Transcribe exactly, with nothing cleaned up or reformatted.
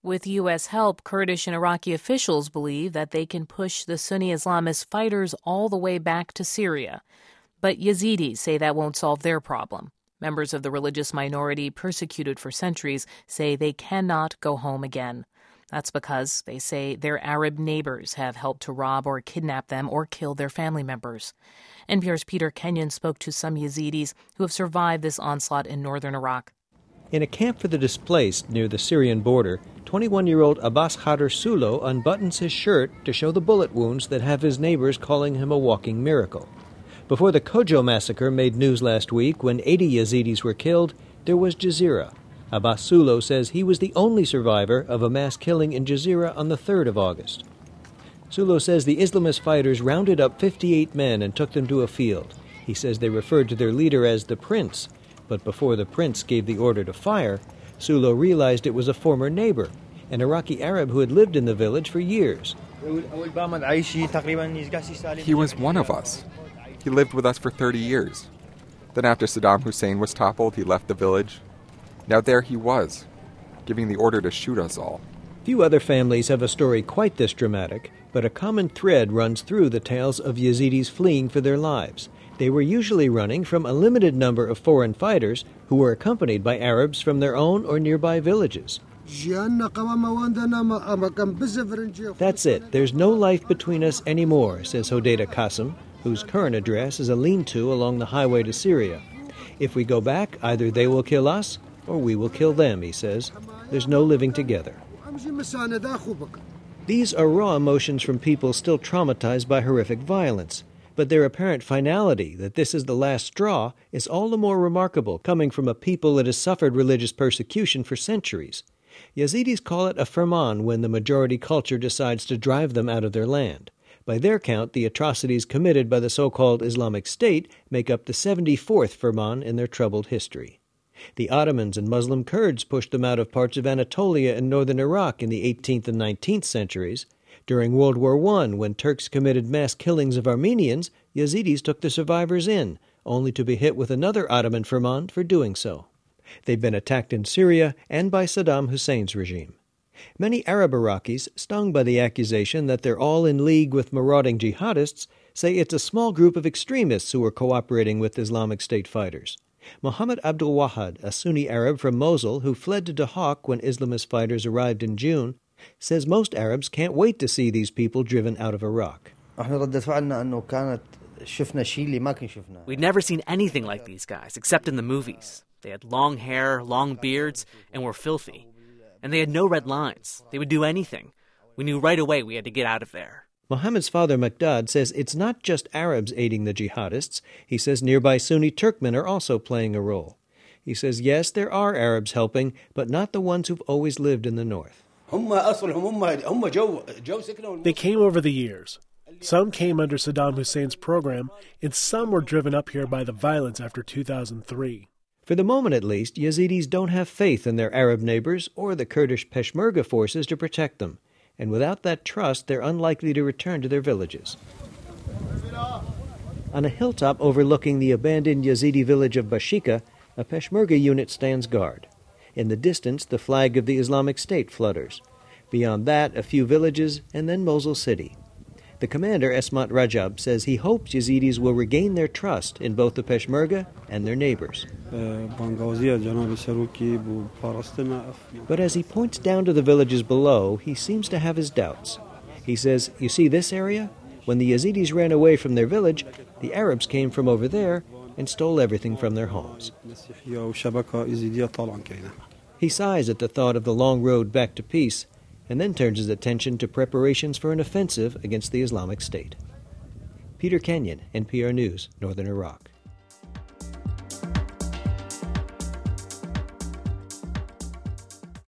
With U S help, Kurdish and Iraqi officials believe that they can push the Sunni Islamist fighters all the way back to Syria. But Yazidis say that won't solve their problem. Members of the religious minority persecuted for centuries say they cannot go home again. That's because, they say, their Arab neighbors have helped to rob or kidnap them or kill their family members. N P R's Peter Kenyon spoke to some Yazidis who have survived this onslaught in northern Iraq. In a camp for the displaced near the Syrian border, twenty-one-year-old Abbas Khadr Sulo unbuttons his shirt to show the bullet wounds that have his neighbors calling him a walking miracle. Before the Kojo massacre made news last week when eighty Yazidis were killed, there was Jazeera. Abbas Sulo says he was the only survivor of a mass killing in Jazeera on the third of August. Sulo says the Islamist fighters rounded up fifty-eight men and took them to a field. He says they referred to their leader as the Prince, but before the Prince gave the order to fire, Sulo realized it was a former neighbor, an Iraqi Arab who had lived in the village for years. He was one of us. He lived with us for thirty years. Then after Saddam Hussein was toppled, he left the village. Now there he was, giving the order to shoot us all. Few other families have a story quite this dramatic, but a common thread runs through the tales of Yazidis fleeing for their lives. They were usually running from a limited number of foreign fighters who were accompanied by Arabs from their own or nearby villages. That's it. There's no life between us anymore, says Hodeda Qasim, whose current address is a lean-to along the highway to Syria. If we go back, either they will kill us or we will kill them, he says. There's no living together. These are raw emotions from people still traumatized by horrific violence. But their apparent finality, that this is the last straw, is all the more remarkable, coming from a people that has suffered religious persecution for centuries. Yazidis call it a firman when the majority culture decides to drive them out of their land. By their count, the atrocities committed by the so-called Islamic State make up the seventy-fourth firman in their troubled history. The Ottomans and Muslim Kurds pushed them out of parts of Anatolia and northern Iraq in the eighteenth and nineteenth centuries. During World War One, when Turks committed mass killings of Armenians, Yazidis took the survivors in, only to be hit with another Ottoman firman for doing so. They've been attacked in Syria and by Saddam Hussein's regime. Many Arab Iraqis, stung by the accusation that they're all in league with marauding jihadists, say it's a small group of extremists who are cooperating with Islamic State fighters. Mohammed Abdul Wahad, a Sunni Arab from Mosul who fled to Dahaq when Islamist fighters arrived in June, says most Arabs can't wait to see these people driven out of Iraq. We'd never seen anything like these guys, except in the movies. They had long hair, long beards, and were filthy. And they had no red lines. They would do anything. We knew right away we had to get out of there. Mohammed's father, Maqdad, says it's not just Arabs aiding the jihadists. He says nearby Sunni Turkmen are also playing a role. He says, yes, there are Arabs helping, but not the ones who've always lived in the north. They came over the years. Some came under Saddam Hussein's program, and some were driven up here by the violence after two thousand three. For the moment, at least, Yazidis don't have faith in their Arab neighbors or the Kurdish Peshmerga forces to protect them. And without that trust, they're unlikely to return to their villages. On a hilltop overlooking the abandoned Yazidi village of Bashika, a Peshmerga unit stands guard. In the distance, the flag of the Islamic State flutters. Beyond that, a few villages, and then Mosul city. The commander, Esmat Rajab, says he hopes Yazidis will regain their trust in both the Peshmerga and their neighbors. But as he points down to the villages below, he seems to have his doubts. He says, you see this area? When the Yazidis ran away from their village, the Arabs came from over there and stole everything from their homes. He sighs at the thought of the long road back to peace, and then turns his attention to preparations for an offensive against the Islamic State. Peter Kenyon, N P R News, Northern Iraq.